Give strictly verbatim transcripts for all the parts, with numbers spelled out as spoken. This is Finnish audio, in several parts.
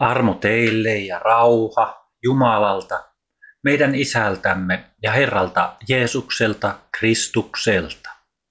Armo teille ja rauha Jumalalta, meidän Isältämme ja Herralta Jeesukselta Kristukselta.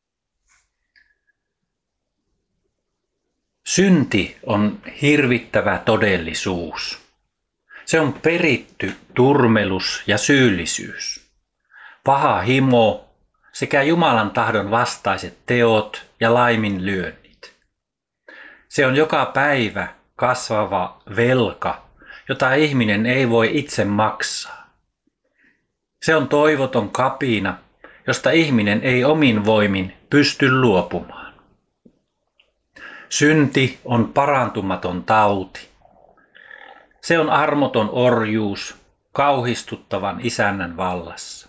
Synti on hirvittävä todellisuus. Se on peritty turmelus ja syyllisyys, paha himo sekä Jumalan tahdon vastaiset teot ja laiminlyönnit. Se on joka päivä kasvava velka, jota ihminen ei voi itse maksaa. Se on toivoton kapina, josta ihminen ei omin voimin pysty luopumaan. Synti on parantumaton tauti. Se on armoton orjuus kauhistuttavan isännän vallassa.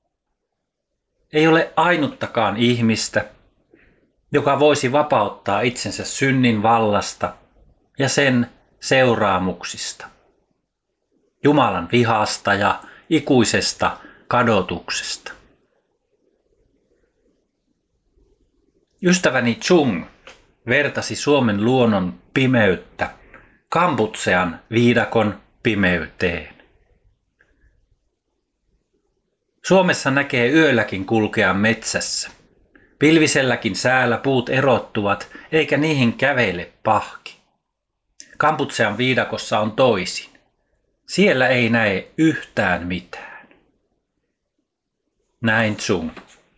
Ei ole ainuttakaan ihmistä, joka voisi vapauttaa itsensä synnin vallasta ja sen seuraamuksista, Jumalan vihasta ja ikuisesta kadotuksesta. Ystäväni Chung vertasi Suomen luonnon pimeyttä Kambutsean viidakon pimeyteen. Suomessa näkee yölläkin kulkea metsässä. Pilviselläkin säällä puut erottuvat, eikä niihin kävele pahki. Kambutsean viidakossa on toisin. Siellä ei näe yhtään mitään. Näin Chung.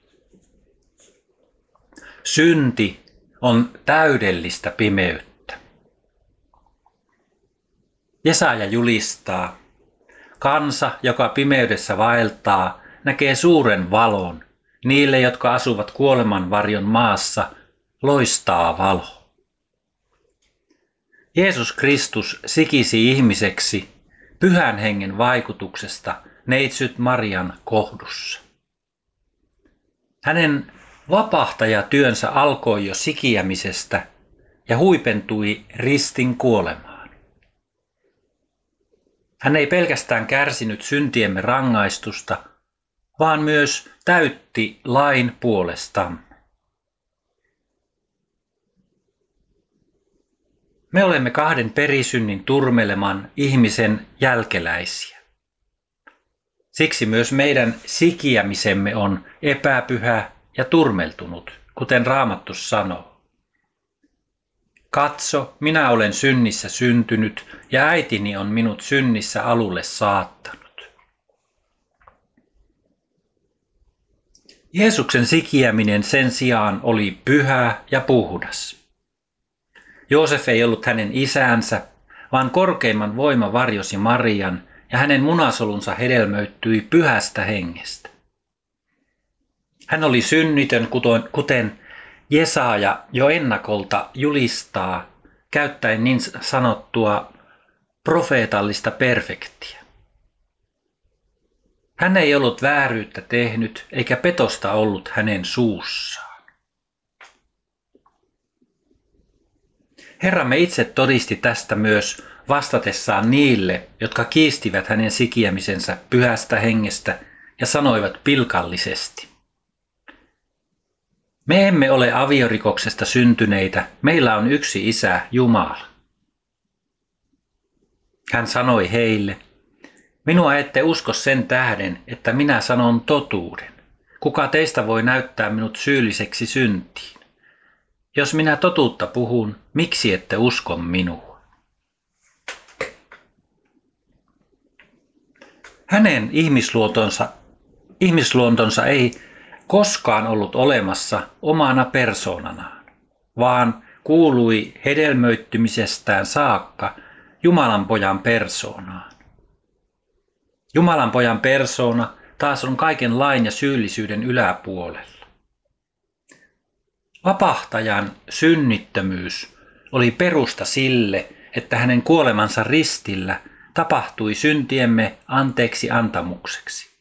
Synti on täydellistä pimeyttä. Jesaja julistaa: kansa, joka pimeydessä vaeltaa, näkee suuren valon. Niille, jotka asuvat kuoleman varjon maassa, loistaa valo. Jeesus Kristus sikisi ihmiseksi Pyhän Hengen vaikutuksesta neitsyt Marian kohdussa. Hänen vapahtajatyönsä alkoi jo sikiämisestä ja huipentui ristin kuolemaan. Hän ei pelkästään kärsinyt syntiemme rangaistusta, vaan myös täytti lain puolestamme. Me olemme kahden perisynnin turmeleman ihmisen jälkeläisiä. Siksi myös meidän sikiämisemme on epäpyhä ja turmeltunut, kuten Raamattu sanoo. Katso, minä olen synnissä syntynyt ja äitini on minut synnissä alulle saattanut. Jeesuksen sikiäminen sen sijaan oli pyhä ja puhdas. Joosef ei ollut hänen isänsä, vaan korkeimman voima varjosi Marian ja hänen munasolunsa hedelmöittyi pyhästä hengestä. Hän oli synnitön, kuten Jesaja jo ennakolta julistaa, käyttäen niin sanottua profeetallista perfektiä. Hän ei ollut vääryyttä tehnyt, eikä petosta ollut hänen suussaan. Herramme itse todisti tästä myös vastatessaan niille, jotka kiistivät hänen sikiämisensä pyhästä hengestä ja sanoivat pilkallisesti: me emme ole aviorikoksesta syntyneitä, meillä on yksi Isä, Jumala. Hän sanoi heille: minua ette usko sen tähden, että minä sanon totuuden. Kuka teistä voi näyttää minut syylliseksi syntiin? Jos minä totuutta puhun, miksi ette usko minua? Hänen ihmisluontonsa, ihmisluontonsa ei koskaan ollut olemassa omana persoonanaan, vaan kuului hedelmöittymisestään saakka Jumalan pojan persoonaan. Jumalan pojan persoona taas on kaiken lain ja syyllisyyden yläpuolella. Vapahtajan synnittömyys oli perusta sille, että hänen kuolemansa ristillä tapahtui syntiemme anteeksi antamukseksi.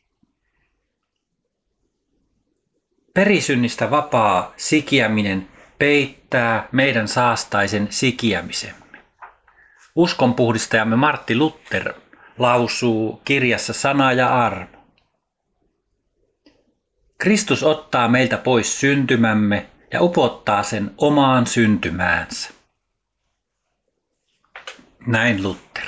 Perisynnistä vapaa sikiäminen peittää meidän saastaisen sikiämisemme. Uskonpuhdistajamme Martti Luther lausuu kirjassa Sana ja armo: Kristus ottaa meiltä pois syntymämme ja upottaa sen omaan syntymäänsä. Näin Luther.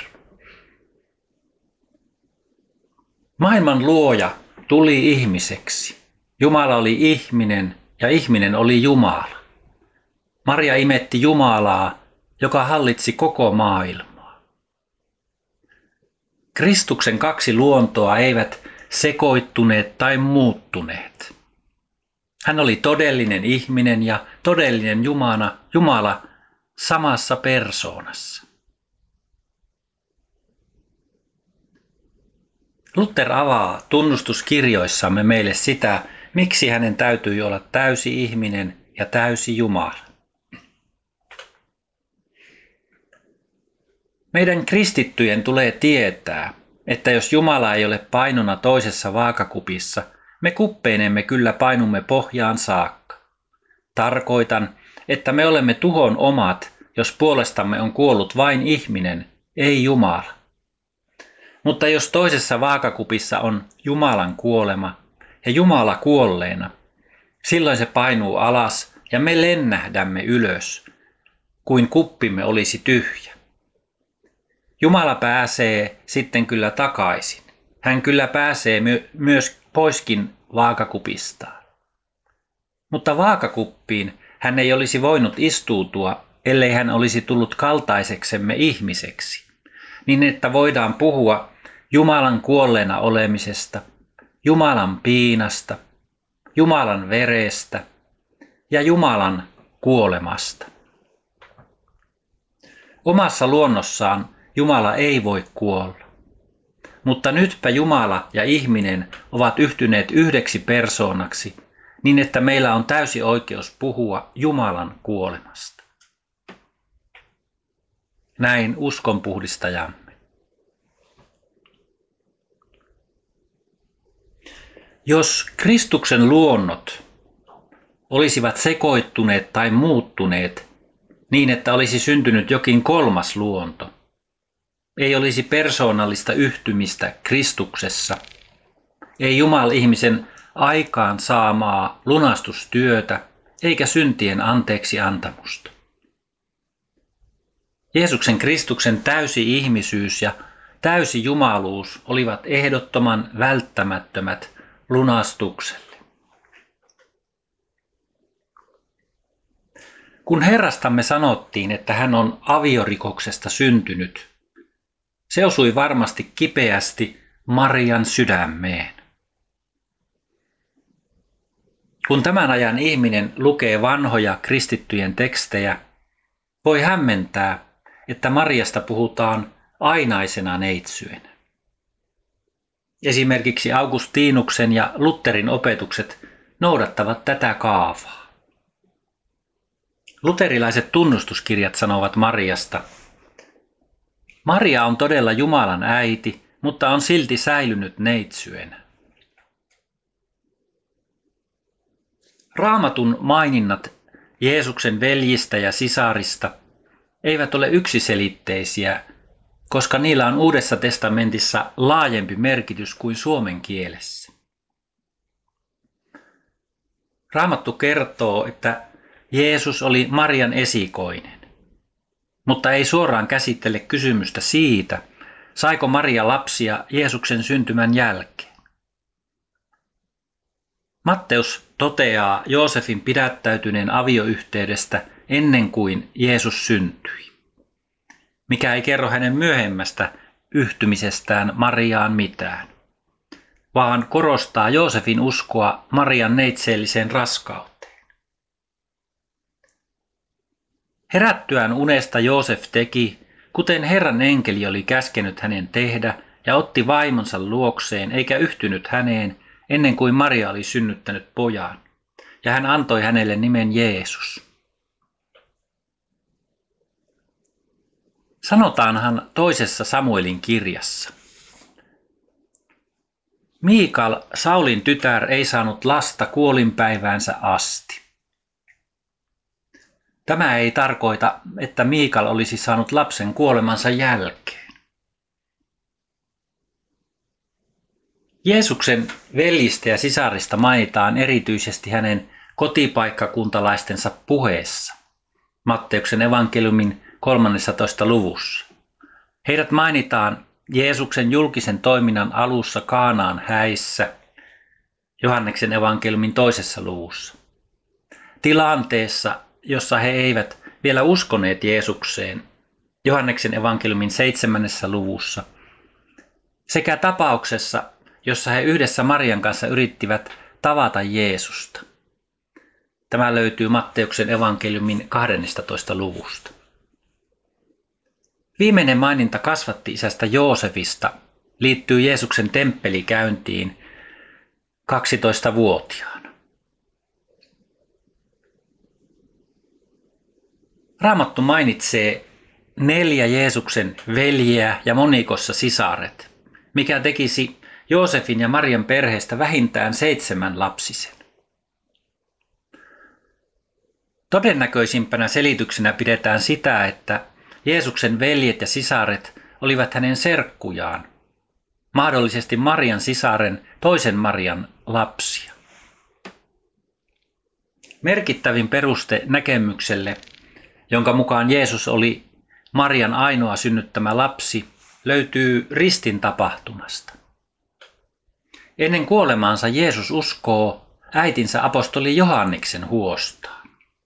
Maailman luoja tuli ihmiseksi. Jumala oli ihminen ja ihminen oli Jumala. Maria imetti Jumalaa, joka hallitsi koko maailmaa. Kristuksen kaksi luontoa eivät sekoittuneet tai muuttuneet. Hän oli todellinen ihminen ja todellinen Jumala, Jumala samassa persoonassa. Luther avaa tunnustuskirjoissamme meille sitä, miksi hänen täytyi olla täysi ihminen ja täysi Jumala. Meidän kristittyjen tulee tietää, että jos Jumala ei ole painona toisessa vaakakupissa, me kuppeinemme kyllä painumme pohjaan saakka. Tarkoitan, että me olemme tuhon omat, jos puolestamme on kuollut vain ihminen, ei Jumala. Mutta jos toisessa vaakakupissa on Jumalan kuolema ja Jumala kuolleena, silloin se painuu alas ja me lennähdämme ylös, kuin kuppimme olisi tyhjä. Jumala pääsee sitten kyllä takaisin. Hän kyllä pääsee my- myös poiskin vaakakupistaan. Mutta vaakakuppiin hän ei olisi voinut istuutua, ellei hän olisi tullut kaltaiseksemme ihmiseksi, niin että voidaan puhua Jumalan kuolleena olemisesta, Jumalan piinasta, Jumalan verestä ja Jumalan kuolemasta. Omassa luonnossaan Jumala ei voi kuolla, mutta nytpä Jumala ja ihminen ovat yhtyneet yhdeksi persoonaksi, niin että meillä on täysi oikeus puhua Jumalan kuolemasta. Näin uskonpuhdistajamme. Jos Kristuksen luonnot olisivat sekoittuneet tai muuttuneet niin, että olisi syntynyt jokin kolmas luonto, ei olisi persoonallista yhtymistä Kristuksessa, ei Jumal-ihmisen aikaan saamaa lunastustyötä eikä syntien anteeksi antamusta. Jeesuksen Kristuksen täysi ihmisyys ja täysi jumaluus olivat ehdottoman välttämättömät lunastukselle. Kun Herrastamme sanottiin, että hän on aviorikoksesta syntynyt, se osui varmasti kipeästi Marian sydämeen. Kun tämän ajan ihminen lukee vanhoja kristittyjen tekstejä, voi hämmentää, että Mariasta puhutaan ainaisena neitsyenä. Esimerkiksi Augustinuksen ja Lutherin opetukset noudattavat tätä kaavaa. Luterilaiset tunnustuskirjat sanovat Mariasta: Maria on todella Jumalan äiti, mutta on silti säilynyt neitsyenä. Raamatun maininnat Jeesuksen veljistä ja sisarista eivät ole yksiselitteisiä, koska niillä on Uudessa testamentissa laajempi merkitys kuin suomen kielessä. Raamattu kertoo, että Jeesus oli Marian esikoinen, mutta ei suoraan käsittele kysymystä siitä, saiko Maria lapsia Jeesuksen syntymän jälkeen. Matteus toteaa Joosefin pidättäytyneen avioyhteydestä ennen kuin Jeesus syntyi, mikä ei kerro hänen myöhemmästä yhtymisestään Mariaan mitään, vaan korostaa Joosefin uskoa Marian neitseelliseen raskauteen. Herättyään unesta Joosef teki, kuten Herran enkeli oli käskenyt hänen tehdä, ja otti vaimonsa luokseen, eikä yhtynyt häneen ennen kuin Maria oli synnyttänyt pojan, ja hän antoi hänelle nimen Jeesus. Sanotaanhan toisessa Samuelin kirjassa: Miikal, Saulin tytär, ei saanut lasta kuolinpäiväänsä asti. Tämä ei tarkoita, että Miikal olisi saanut lapsen kuolemansa jälkeen. Jeesuksen veljistä ja sisarista mainitaan erityisesti hänen kotipaikkakuntalaistensa puheessa Matteuksen evankeliumin kolmannessatoista luvussa. Heidät mainitaan Jeesuksen julkisen toiminnan alussa Kaanaan häissä, Johanneksen evankeliumin toisessa luvussa. Tilanteessa, jossa he eivät vielä uskoneet Jeesukseen, Johanneksen evankeliumin seitsemännessä luvussa, sekä tapauksessa, jossa he yhdessä Marian kanssa yrittivät tavata Jeesusta. Tämä löytyy Matteuksen evankeliumin kahdennestatoista luvusta. Viimeinen maininta kasvatti-isästä Joosefista liittyy Jeesuksen temppelikäyntiin kaksitoistavuotiaana. Raamattu mainitsee neljä Jeesuksen veljeä ja monikossa sisaret, mikä tekisi Joosefin ja Marian perheestä vähintään seitsemän lapsisen. Todennäköisimpänä selityksenä pidetään sitä, että Jeesuksen veljet ja sisaret olivat hänen serkkujaan, mahdollisesti Marian sisaren toisen Marian lapsia. Merkittävin peruste näkemykselle, jonka mukaan Jeesus oli Marian ainoa synnyttämä lapsi, löytyy ristin tapahtumasta. Ennen kuolemaansa Jeesus uskoo äitinsä apostoli Johanneksen huostaan.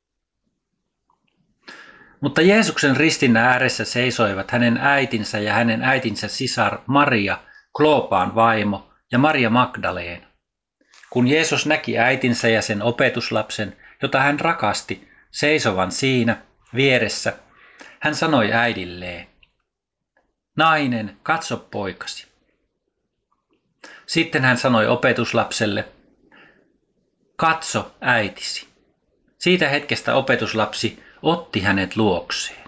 Mutta Jeesuksen ristin ääressä seisoivat hänen äitinsä ja hänen äitinsä sisar Maria, Kloopaan vaimo, ja Maria Magdaleena. Kun Jeesus näki äitinsä ja sen opetuslapsen, jota hän rakasti, seisovan siinä vieressä, hän sanoi äidilleen: "Nainen, katso poikasi." Sitten hän sanoi opetuslapselle: "Katso äitisi." Siitä hetkestä opetuslapsi otti hänet luokseen.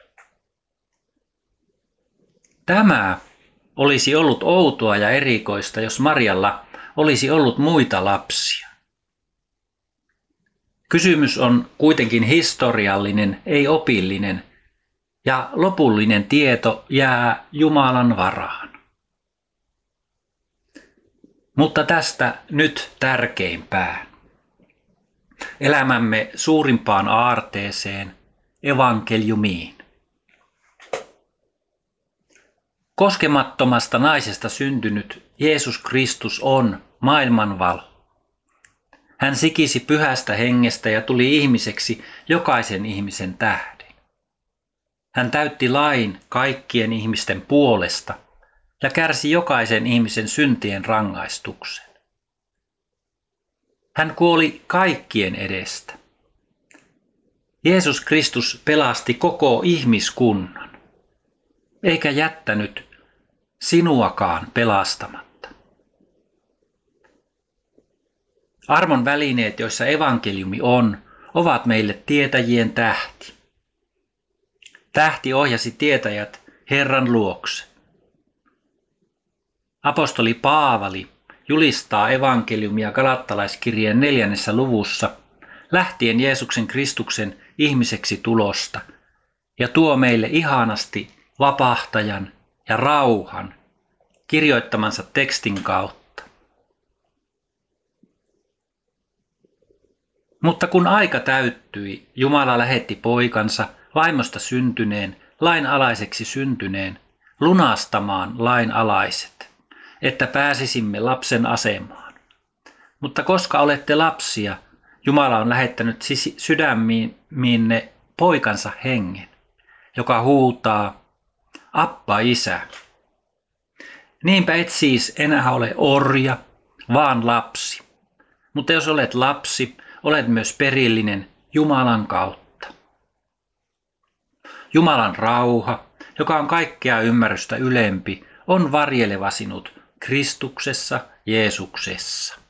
Tämä olisi ollut outoa ja erikoista, jos Marialla olisi ollut muita lapsia. Kysymys on kuitenkin historiallinen, ei opillinen, ja lopullinen tieto jää Jumalan varaan. Mutta tästä nyt tärkeimpään. Elämämme suurimpaan aarteeseen, evankeliumiin. Koskemattomasta naisesta syntynyt Jeesus Kristus on maailman valo. Hän sikisi pyhästä hengestä ja tuli ihmiseksi jokaisen ihmisen tähden. Hän täytti lain kaikkien ihmisten puolesta ja kärsi jokaisen ihmisen syntien rangaistuksen. Hän kuoli kaikkien edestä. Jeesus Kristus pelasti koko ihmiskunnan, eikä jättänyt sinuakaan pelastamatta. Armon välineet, joissa evankeliumi on, ovat meille tietäjien tähti. Tähti ohjasi tietäjät Herran luokse. Apostoli Paavali julistaa evankeliumia Galattalaiskirjeen neljännessä luvussa lähtien Jeesuksen Kristuksen ihmiseksi tulosta ja tuo meille ihanasti vapahtajan ja rauhan kirjoittamansa tekstin kautta. Mutta kun aika täyttyi, Jumala lähetti poikansa, vaimosta syntyneen, lainalaiseksi syntyneen, lunastamaan lainalaiset, että pääsisimme lapsen asemaan. Mutta koska olette lapsia, Jumala on lähettänyt sydämiinne poikansa hengen, joka huutaa: Appa, Isä. Niinpä et siis enää ole orja, vaan lapsi. Mutta jos olet lapsi, olet myös perillinen Jumalan kautta. Jumalan rauha, joka on kaikkea ymmärrystä ylempi, on varjeleva sinut Kristuksessa Jeesuksessa.